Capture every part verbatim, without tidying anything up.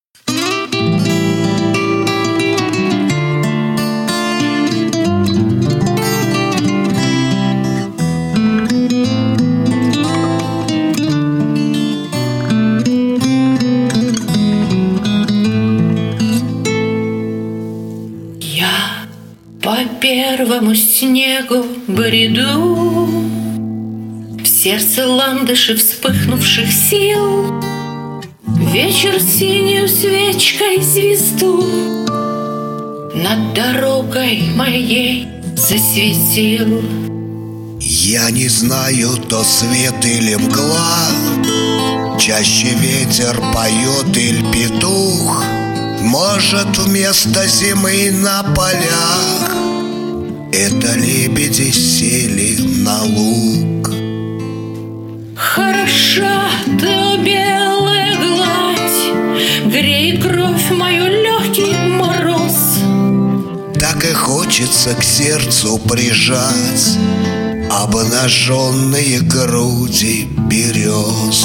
По первому снегу бреду, в сердце ландыши вспыхнувших сил. Вечер синюю свечкой звезду над дорогой моей засветил. Я не знаю, то свет или мгла, чаще ветер поет или петух. Может, вместо зимы на полях это лебеди сели на луг. Хороша ты, о белая гладь, грей кровь мою легкий мороз. Так и хочется к сердцу прижать обнаженные груди берез.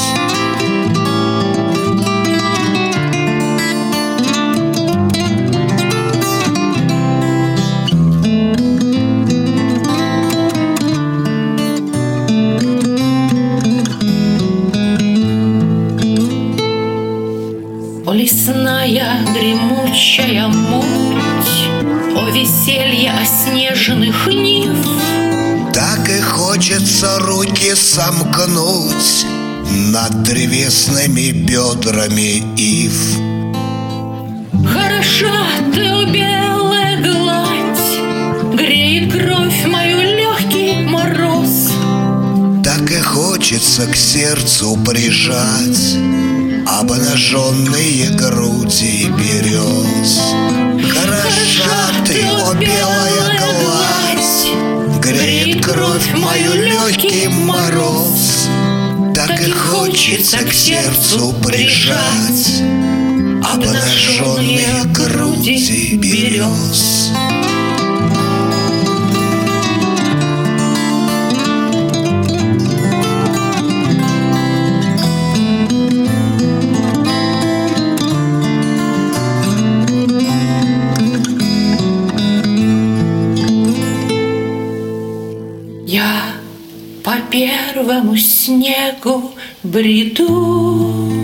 О лесная гремучая муть, о веселье оснеженных нив, так и хочется руки сомкнуть над древесными бедрами ив. Хороша ты, о белая гладь, греет кровь мою легкий мороз. Так и хочется к сердцу прижать обнаженные груди берез. Хороша ты, о белая гладь, греет кровь мою легкий мороз. Так и хочется к сердцу прижать обнаженные груди берез. Я по первому снегу бреду,